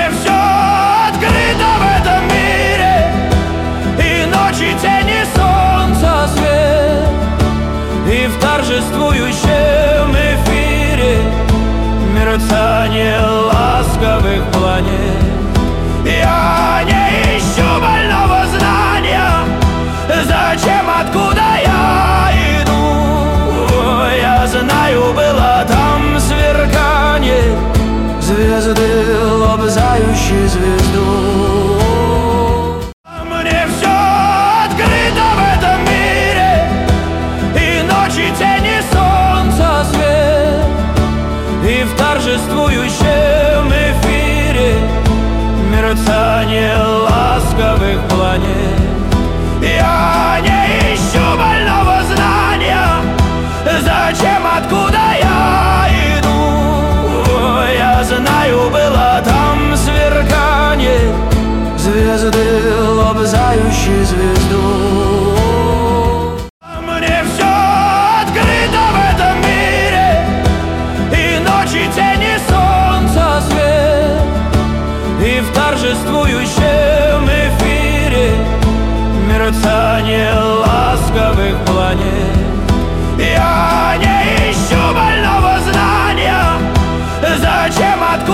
все открыто в этом мире, и ночи, тени, солнца свет, и в торжествующем эфире мерцание ласковых планет. Я не ищу больного знания, зачем, откуда я иду. Я знаю, было там сверкание звезды, лобзающей звезду. Мне все открыто в этом мире, и ночи, тени, солнца свет, и в торжествующем эфире мерцание ласковых планет. Я не ищу больного знания, зачем, откуда я иду. Я знаю, было там сверкание звезды, лобзающей звезду. Мне все открыто в этом мире, и ночи, тени, солнца свет, и в торжествующем эфире мерцание ласковых планет. Я